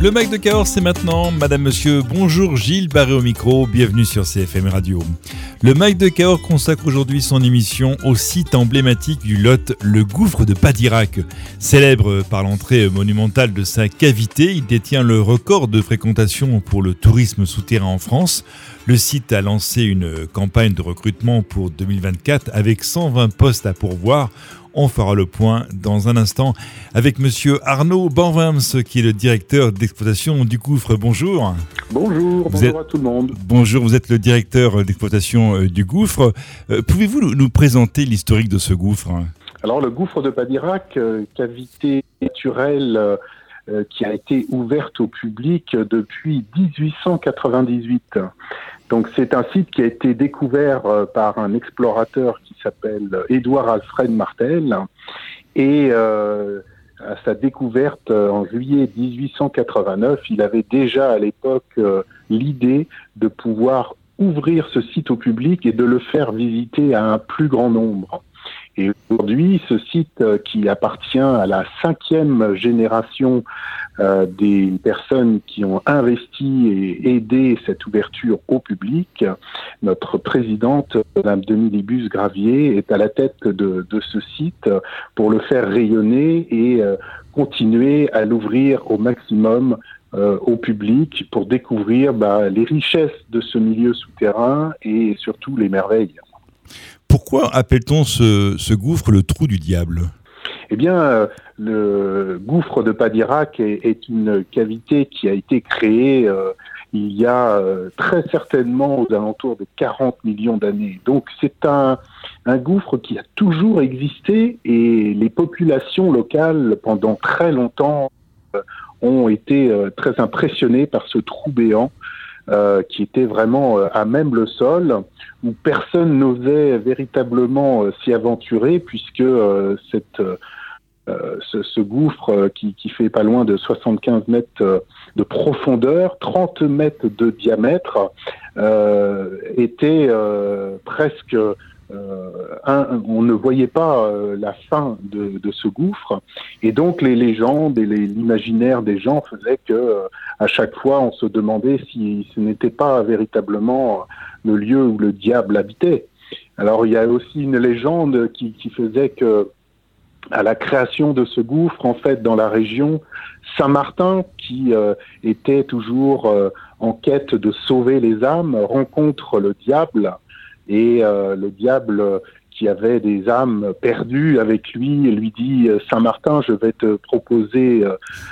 Le Mac de Cahors, c'est maintenant. Madame, monsieur, bonjour, Gilles Barré au micro, bienvenue sur CFM Radio. Le Mac de Cahors consacre aujourd'hui son émission au site emblématique du Lot, le gouffre de Padirac. Célèbre par l'entrée monumentale de sa cavité, il détient le record de fréquentation pour le tourisme souterrain en France. Le site a lancé une campagne de recrutement pour 2024 avec 120 postes à pourvoir. On fera le point dans un instant avec monsieur Arnaud Banvins, qui est le directeur d'exploitation du gouffre. Bonjour. Bonjour à tout le monde. Bonjour, vous êtes le directeur d'exploitation du gouffre. Pouvez-vous nous présenter l'historique de ce gouffre ? Alors le gouffre de Padirac, cavité naturelle qui a été ouverte au public depuis 1898. Donc c'est un site qui a été découvert par un explorateur qui s'appelle Édouard Alfred Martel et à sa découverte en juillet 1889, il avait déjà à l'époque l'idée de pouvoir ouvrir ce site au public et de le faire visiter à un plus grand nombre. Et aujourd'hui, ce site qui appartient à la 5e génération des personnes qui ont investi et aidé cette ouverture au public, notre présidente, Mme Denis Gravier, est à la tête de ce site pour le faire rayonner et continuer à l'ouvrir au maximum au public pour découvrir les richesses de ce milieu souterrain et surtout les merveilles. Pourquoi appelle-t-on ce gouffre le trou du diable ? Eh bien, le gouffre de Padirac est une cavité qui a été créée il y a très certainement aux alentours de 40 millions d'années. Donc c'est un gouffre qui a toujours existé et les populations locales pendant très longtemps ont été très impressionnées par ce trou béant. Qui était vraiment à même le sol, où personne n'osait véritablement s'y aventurer, puisque ce gouffre qui fait pas loin de 75 mètres de profondeur, 30 mètres de diamètre, était presque... on ne voyait pas la fin de ce gouffre, et donc les légendes et l'imaginaire des gens faisaient que à chaque fois on se demandait si ce n'était pas véritablement le lieu où le diable habitait. Alors il y a aussi une légende qui faisait que à la création de ce gouffre, en fait, dans la région, Saint-Martin, qui était toujours en quête de sauver les âmes, rencontre le diable. Et le diable, qui avait des âmes perdues avec lui, lui dit « Saint-Martin, je vais te proposer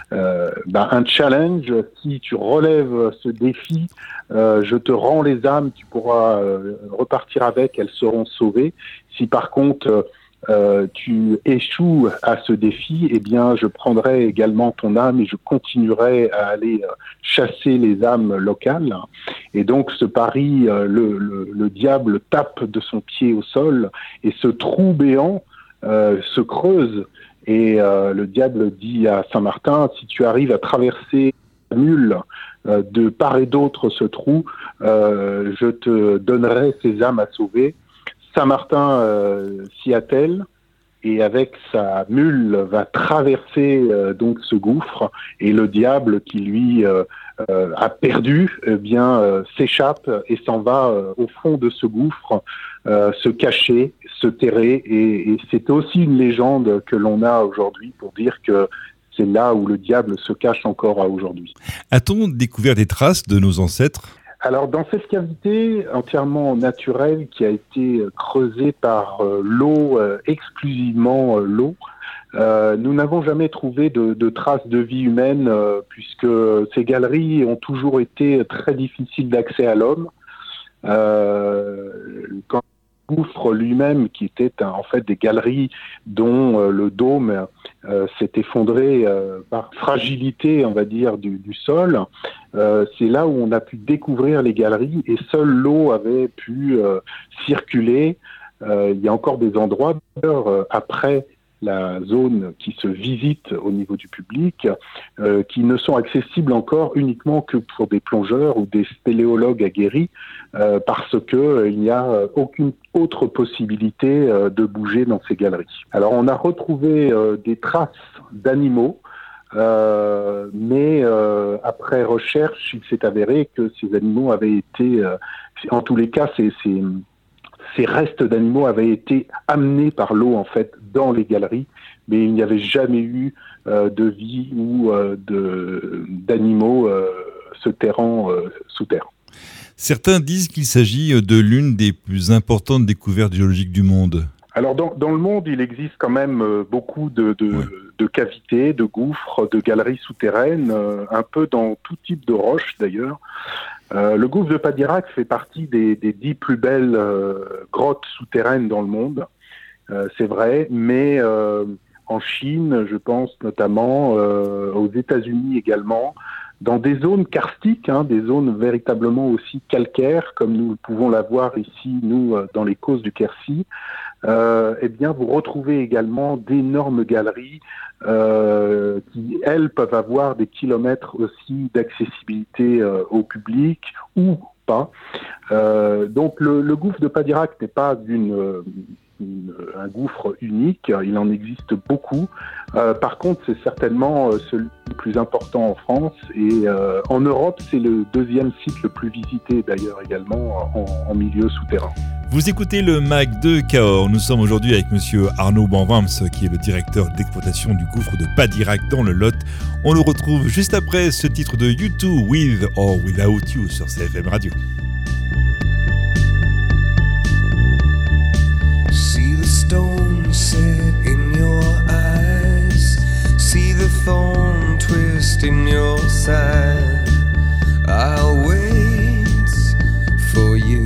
un challenge. Si tu relèves ce défi, je te rends les âmes, tu pourras repartir avec, elles seront sauvées. Si par contre tu échoues à ce défi, eh bien je prendrai également ton âme et je continuerai à aller chasser les âmes locales. » Et donc ce pari, le diable tape de son pied au sol et ce trou béant se creuse. Et le diable dit à Saint-Martin, si tu arrives à traverser la mule de part et d'autre ce trou, je te donnerai ces âmes à sauver. Saint-Martin s'y attelle et avec sa mule va traverser donc ce gouffre, et le diable qui lui a perdu s'échappe et s'en va au fond de ce gouffre se cacher, se terrer, et c'est aussi une légende que l'on a aujourd'hui pour dire que c'est là où le diable se cache encore aujourd'hui. A-t-on découvert des traces de nos ancêtres ? Alors, dans cette cavité entièrement naturelle qui a été creusée par l'eau, exclusivement l'eau, nous n'avons jamais trouvé de traces de vie humaine, puisque ces galeries ont toujours été très difficiles d'accès à l'homme. Quand le gouffre lui-même, qui était en fait des galeries dont le dôme s'est effondré par fragilité, on va dire, du sol, c'est là où on a pu découvrir les galeries, et seule l'eau avait pu circuler. Il y a encore des endroits, d'ailleurs, après la zone qui se visite au niveau du public, qui ne sont accessibles encore uniquement que pour des plongeurs ou des spéléologues aguerris, parce que il n'y a aucune autre possibilité de bouger dans ces galeries. Alors on a retrouvé des traces d'animaux, Mais après recherche, il s'est avéré que ces animaux avaient été, en tous les cas, ces restes d'animaux avaient été amenés par l'eau en fait dans les galeries, mais il n'y avait jamais eu de vie ou d'animaux se terrant sous terre. Certains disent qu'il s'agit de l'une des plus importantes découvertes géologiques du monde. Alors dans le monde, il existe quand même beaucoup de cavités, de gouffres, de galeries souterraines, un peu dans tout type de roches d'ailleurs. Le gouffre de Padirac fait partie des 10 plus belles grottes souterraines dans le monde, c'est vrai, mais en Chine, je pense notamment, aux États-Unis également, dans des zones karstiques, des zones véritablement aussi calcaires, comme nous pouvons l'avoir ici, nous, dans les causses du Quercy, eh bien, vous retrouvez également d'énormes galeries qui, elles, peuvent avoir des kilomètres aussi d'accessibilité au public ou pas. Donc, le gouffre de Padirac n'est pas un gouffre unique, il en existe beaucoup. Par contre, c'est certainement celui le plus important en France et en Europe, c'est le deuxième site le plus visité d'ailleurs également en milieu souterrain. Vous écoutez le MAG de Cahors. Nous sommes aujourd'hui avec monsieur Arnaud Banvams, qui est le directeur d'exploitation du gouffre de Padirac dans le Lot. On le retrouve juste après ce titre de U2, With or Without You, sur CFM Radio. See the stone set in your eyes, see the thorn twist in your side. I'll wait for you.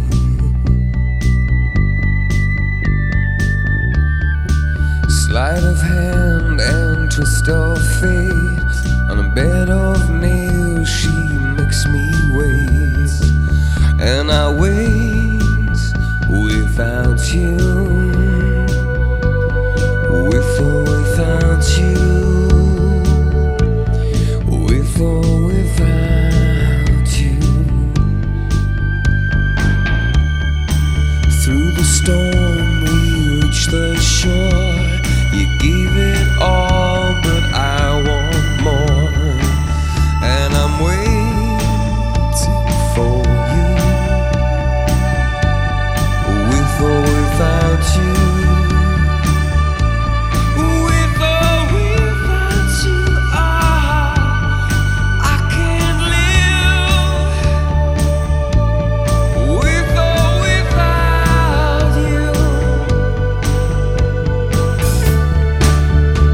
Sleight of hand and twist of fate, on a bed of nails she makes me wait, and I wait without you, with or without you, with or without you. Through the storm we reach the shore. You gave it all, but I want more, and I'm waiting for you, with or without you, with or without you. I can't live with or without you.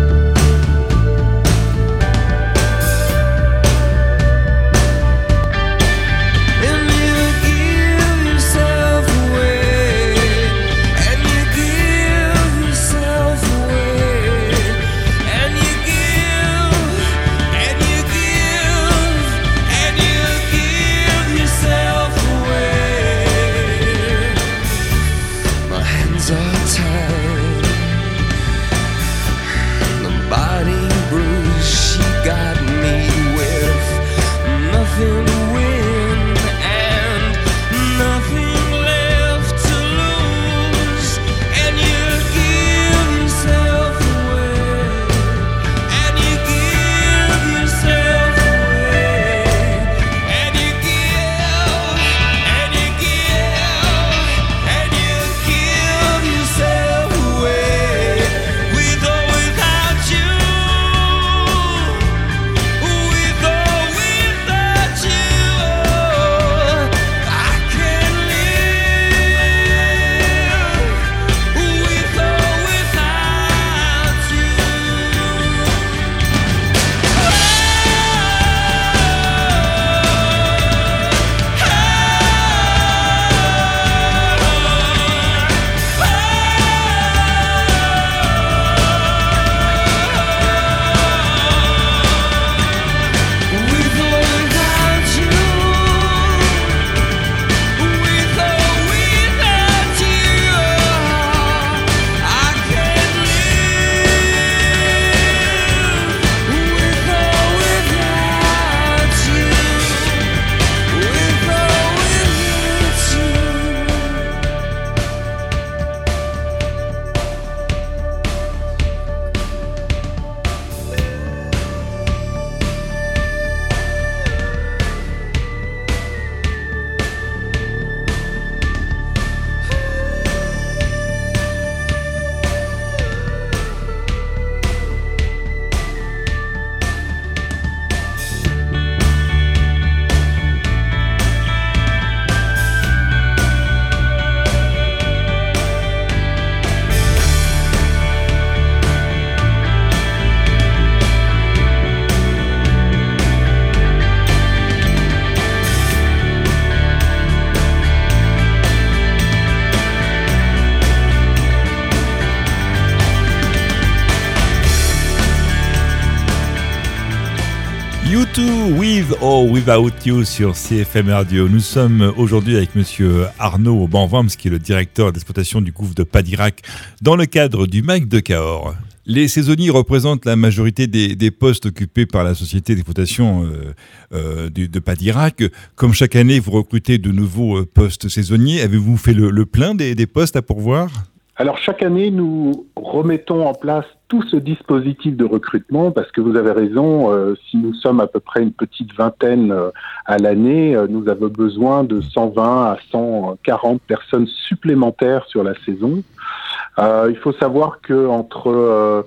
Oh Without You sur CFM Radio. Nous sommes aujourd'hui avec monsieur Arnaud Bonvams, qui est le directeur d'exploitation du gouffre de Padirac, dans le cadre du MAC de Cahors. Les saisonniers représentent la majorité des postes occupés par la société d'exploitation de Padirac. Comme chaque année, vous recrutez de nouveaux postes saisonniers. Avez-vous fait le plein des postes à pourvoir ? Alors chaque année, nous remettons en place tout ce dispositif de recrutement parce que vous avez raison, si nous sommes à peu près une petite vingtaine à l'année, nous avons besoin de 120 à 140 personnes supplémentaires sur la saison. Il faut savoir que entre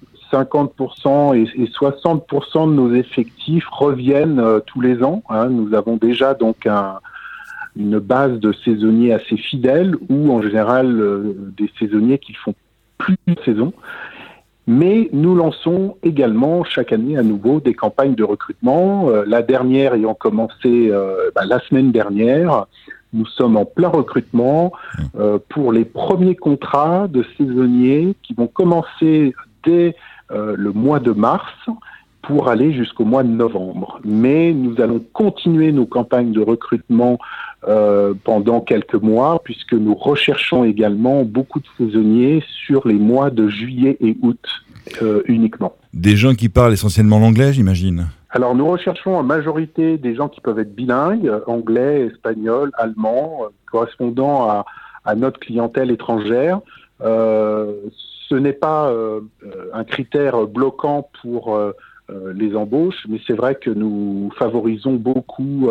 50% et 60% de nos effectifs reviennent tous les ans. Nous avons déjà donc une base de saisonniers assez fidèles ou en général des saisonniers qui font plus de saison. Mais nous lançons également chaque année à nouveau des campagnes de recrutement. La dernière ayant commencé la semaine dernière, nous sommes en plein recrutement pour les premiers contrats de saisonniers qui vont commencer dès le mois de mars pour aller jusqu'au mois de novembre. Mais nous allons continuer nos campagnes de recrutement pendant quelques mois, puisque nous recherchons également beaucoup de saisonniers sur les mois de juillet et août uniquement. Des gens qui parlent essentiellement l'anglais, j'imagine. Alors nous recherchons en majorité des gens qui peuvent être bilingues, anglais, espagnol, allemand, correspondant à notre clientèle étrangère. Ce n'est pas un critère bloquant pour les embauches, mais c'est vrai que nous favorisons beaucoup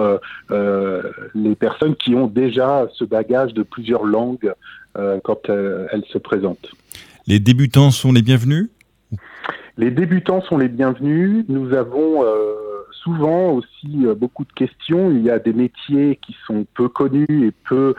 les personnes qui ont déjà ce bagage de plusieurs langues quand elles se présentent. Les débutants sont les bienvenus ? Les débutants sont les bienvenus. Nous avons souvent aussi beaucoup de questions. Il y a des métiers qui sont peu connus et peu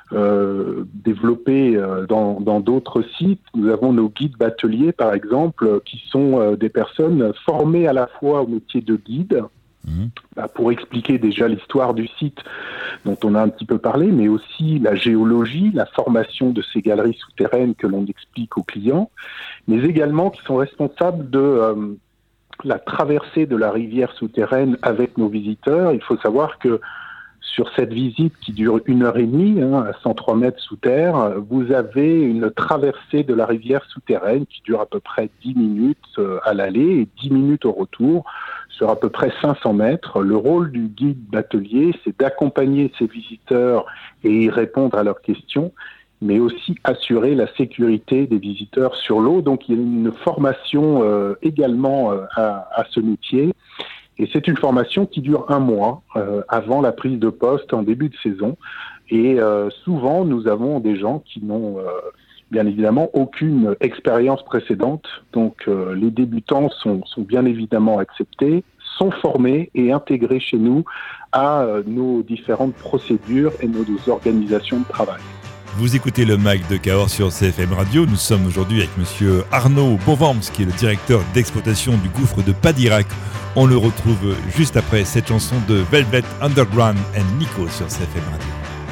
développés dans d'autres sites. Nous avons nos guides bateliers, par exemple, qui sont des personnes formées à la fois au métier de guide, pour expliquer déjà l'histoire du site dont on a un petit peu parlé, mais aussi la géologie, la formation de ces galeries souterraines que l'on explique aux clients, mais également qui sont responsables de la traversée de la rivière souterraine avec nos visiteurs. Il faut savoir que sur cette visite qui dure 1h30, à 103 mètres sous terre, vous avez une traversée de la rivière souterraine qui dure à peu près 10 minutes à l'aller et 10 minutes au retour, sur à peu près 500 mètres. Le rôle du guide batelier, c'est d'accompagner ces visiteurs et y répondre à leurs questions, mais aussi assurer la sécurité des visiteurs sur l'eau. Donc il y a une formation également à ce métier. Et c'est une formation qui dure 1 mois avant la prise de poste en début de saison. Et souvent, nous avons des gens qui n'ont bien évidemment aucune expérience précédente. Donc les débutants sont bien évidemment acceptés, sont formés et intégrés chez nous à nos différentes procédures et nos organisations de travail. Vous écoutez le MAC de Cahors sur CFM Radio. Nous sommes aujourd'hui avec monsieur Arnaud Bonvams, qui est le directeur d'exploitation du gouffre de Padirac. On le retrouve juste après cette chanson de Velvet Underground et Nico sur CFM Radio.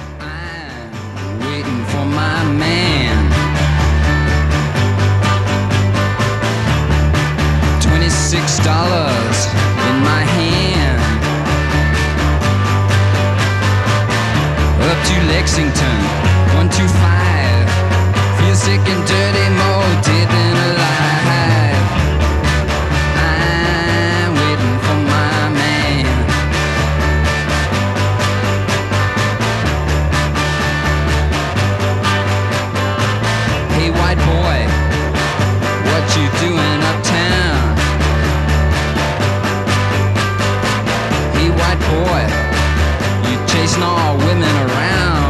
I'm waiting for my man. $26 in my hand. Up to Lexington, 125. Feel sick and dirty, more dead than alive. I'm waiting for my man. Hey white boy, what you doing uptown? Hey white boy, you chasing all women around.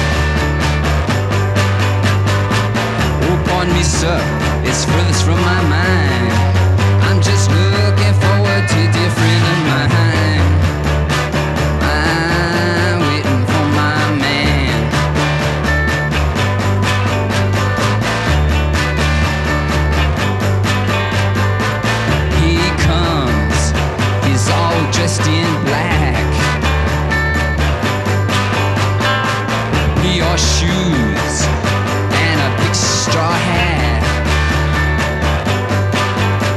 On me, sir, it's furthest from my mind. I'm just looking forward to a dear friend of mine. I'm waiting for my man. He comes, he's all dressed in black. He wore shoes and a big straw hat.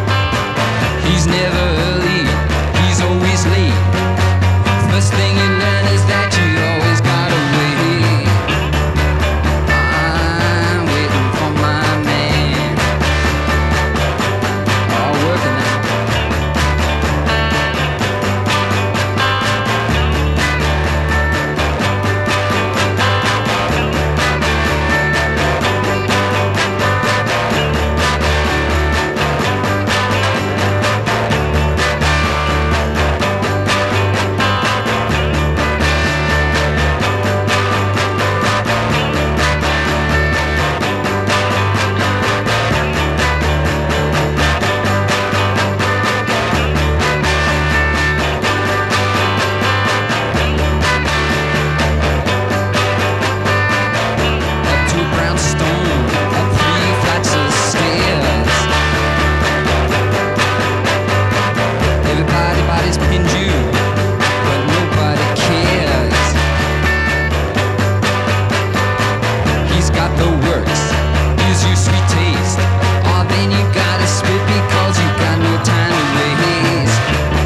got the works. Use your sweet taste. Oh, then you gotta spit because you got no time to waste.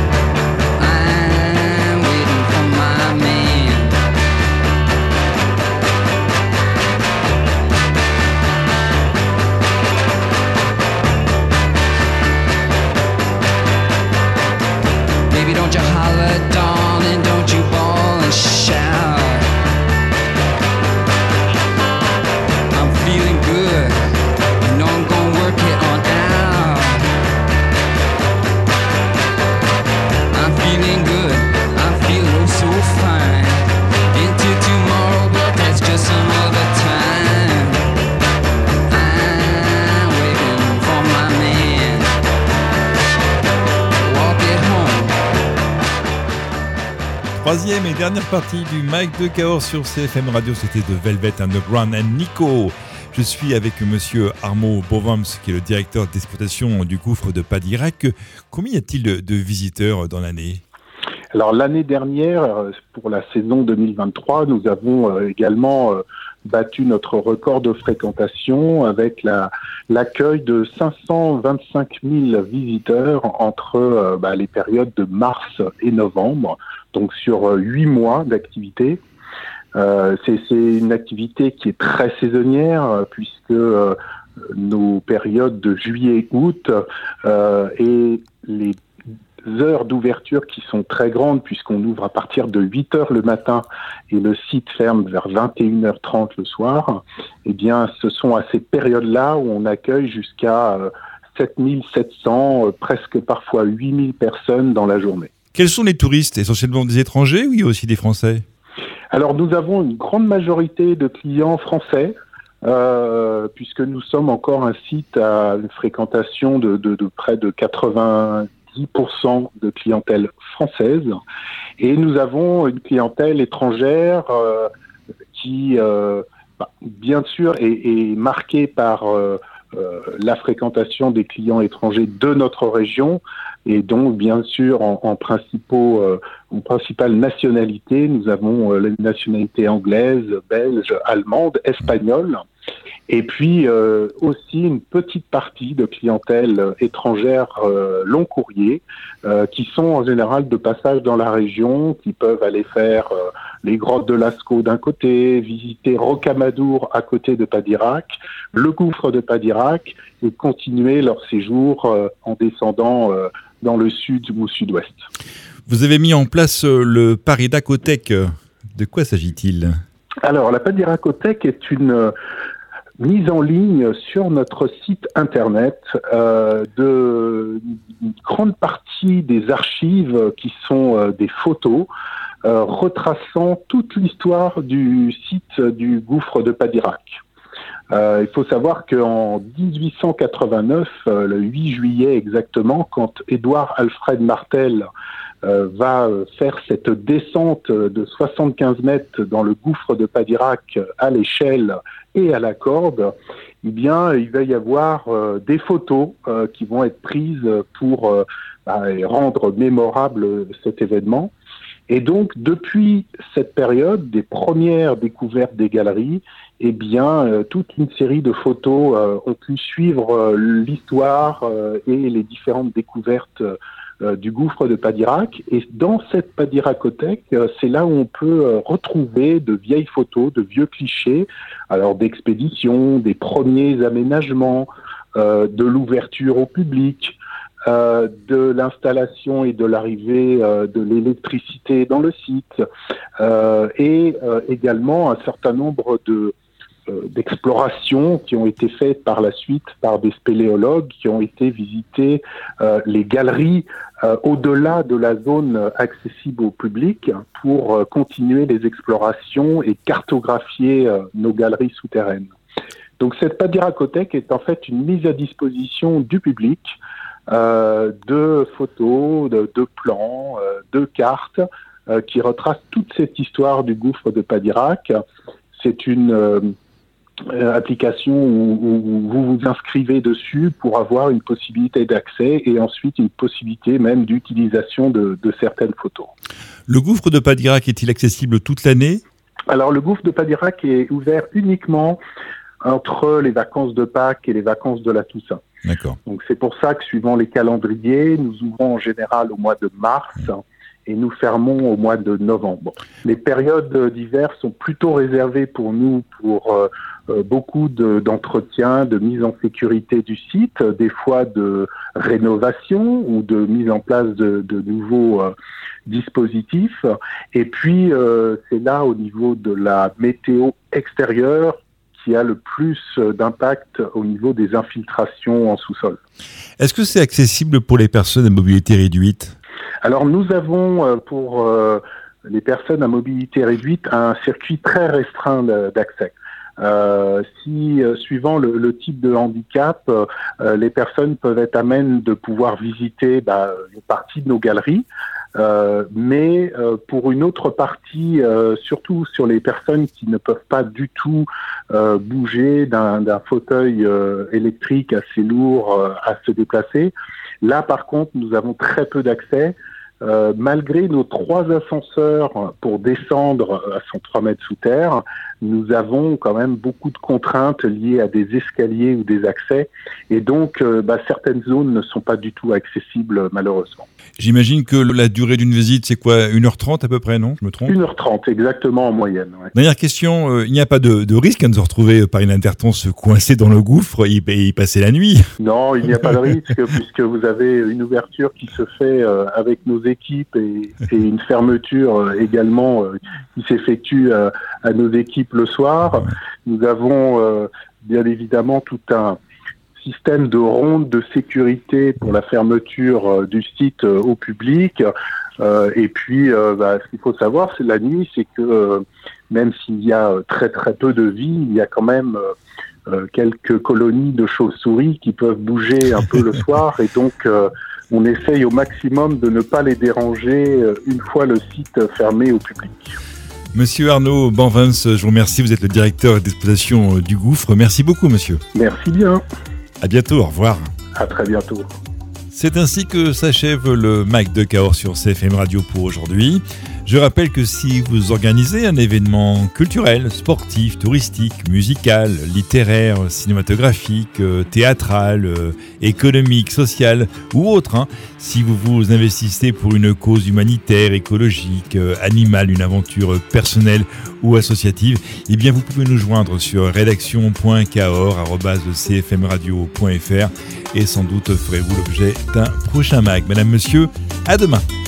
I'm waiting for my man. Baby, don't you holler, darling, don't you bawl and shout. I'm feeling good, you know I'm gonna work it on out. I'm feeling good, I'm feeling oh so fine. Into tomorrow, but that's just some other time. I'm waiting for my man. Walk it home. Troisième et dernière partie du Mike de Cahors sur CFM Radio, c'était de Velvet Underground and Nico. Je suis avec monsieur Armo Bovams, qui est le directeur d'exploitation du gouffre de Padirac. Combien y a-t-il de visiteurs dans l'année ? Alors l'année dernière, pour la saison 2023, nous avons également battu notre record de fréquentation avec l'accueil de 525 000 visiteurs entre les périodes de mars et novembre, donc sur 8 mois d'activité. C'est une activité qui est très saisonnière puisque nos périodes de juillet-août et les heures d'ouverture qui sont très grandes puisqu'on ouvre à partir de 8h le matin et le site ferme vers 21h30 le soir, eh bien ce sont à ces périodes-là où on accueille jusqu'à 7700, presque parfois 8000 personnes dans la journée. Quels sont les touristes ? Essentiellement des étrangers ou il y a aussi des Français ? Alors nous avons une grande majorité de clients français, puisque nous sommes encore un site à une fréquentation de près de 90% de clientèle française. Et nous avons une clientèle étrangère qui, bien sûr, est marquée par la fréquentation des clients étrangers de notre région. Et donc, bien sûr, en principale nationalité, nous avons la nationalité anglaise, belge, allemande, espagnole. Et puis aussi une petite partie de clientèle étrangère long courrier qui sont en général de passage dans la région, qui peuvent aller faire les grottes de Lascaux d'un côté, visiter Rocamadour à côté de Padirac, le gouffre de Padirac et continuer leur séjour en descendant dans le sud ou sud-ouest. Vous avez mis en place le Padiracothèque. De quoi s'agit-il ? Alors, la Padiracothèque est une mise en ligne sur notre site internet de une grande partie des archives qui sont des photos retraçant toute l'histoire du site du gouffre de Padirac. Il faut savoir qu'en 1889, le 8 juillet exactement, quand Édouard Alfred Martel va faire cette descente de 75 mètres dans le gouffre de Padirac à l'échelle et à la corde, eh bien, il va y avoir des photos qui vont être prises pour rendre mémorable cet événement. Et donc, depuis cette période, des premières découvertes des galeries, eh bien, toute une série de photos ont pu suivre l'histoire et les différentes découvertes du gouffre de Padirac. Et dans cette Padiracothèque, c'est là où on peut retrouver de vieilles photos, de vieux clichés, alors d'expéditions, des premiers aménagements, de l'ouverture au public, de l'installation et de l'arrivée de l'électricité dans le site, et également un certain nombre d'explorations qui ont été faites par la suite par des spéléologues qui ont été visiter les galeries au-delà de la zone accessible au public pour continuer les explorations et cartographier nos galeries souterraines. Donc cette Padiracothèque est en fait une mise à disposition du public de photos, de plans, de cartes qui retracent toute cette histoire du gouffre de Padirac. C'est une application où vous vous inscrivez dessus pour avoir une possibilité d'accès et ensuite une possibilité même d'utilisation de certaines photos. Le gouffre de Padirac est-il accessible toute l'année ? Alors le gouffre de Padirac est ouvert uniquement entre les vacances de Pâques et les vacances de la Toussaint. D'accord. Donc c'est pour ça que suivant les calendriers, nous ouvrons en général au mois de mars et nous fermons au mois de novembre. Les périodes d'hiver sont plutôt réservées pour nous pour beaucoup d'entretien, de mise en sécurité du site, des fois de rénovation ou de mise en place de nouveaux dispositifs. Et puis c'est là au niveau de la météo extérieure qui a le plus d'impact au niveau des infiltrations en sous-sol. Est-ce que c'est accessible pour les personnes à mobilité réduite ? Alors nous avons pour les personnes à mobilité réduite un circuit très restreint d'accès. Suivant le type de handicap, les personnes peuvent être amènes de pouvoir visiter une partie de nos galeries, mais pour une autre partie, surtout sur les personnes qui ne peuvent pas du tout bouger d'un fauteuil électrique assez lourd à se déplacer, là par contre nous avons très peu d'accès. Malgré nos 3 ascenseurs pour descendre à 103 mètres sous terre, nous avons quand même beaucoup de contraintes liées à des escaliers ou des accès, et donc certaines zones ne sont pas du tout accessibles malheureusement. J'imagine que la durée d'une visite, c'est quoi, 1h30 à peu près, non ? Je me trompe ? 1h30, exactement en moyenne. Ouais. Dernière question, il n'y a pas de risque de se retrouver par inadvertance coincé dans le gouffre et y passer la nuit ? Non, il n'y a pas de risque puisque vous avez une ouverture qui se fait avec nos équipes et une fermeture également qui s'effectue à nos équipes le soir. Nous avons bien évidemment tout un système de ronde de sécurité pour la fermeture du site au public. Et puis, ce qu'il faut savoir, c'est la nuit, c'est que même s'il y a très très peu de vie, il y a quand même quelques colonies de chauves-souris qui peuvent bouger un peu le soir. Et donc, on essaye au maximum de ne pas les déranger une fois le site fermé au public. Monsieur Arnaud Banvens, je vous remercie. Vous êtes le directeur d'exploitation du Gouffre. Merci beaucoup, monsieur. Merci bien. À bientôt, au revoir. À très bientôt. C'est ainsi que s'achève le MAC de Cahors sur CFM Radio pour aujourd'hui. Je rappelle que si vous organisez un événement culturel, sportif, touristique, musical, littéraire, cinématographique, théâtral, économique, social ou autre, si vous vous investissez pour une cause humanitaire, écologique, animale, une aventure personnelle ou associative, eh bien vous pouvez nous joindre sur rédaction.cahors@cfmradio.fr et sans doute ferez-vous l'objet d'un prochain MAC. Madame, monsieur, à demain.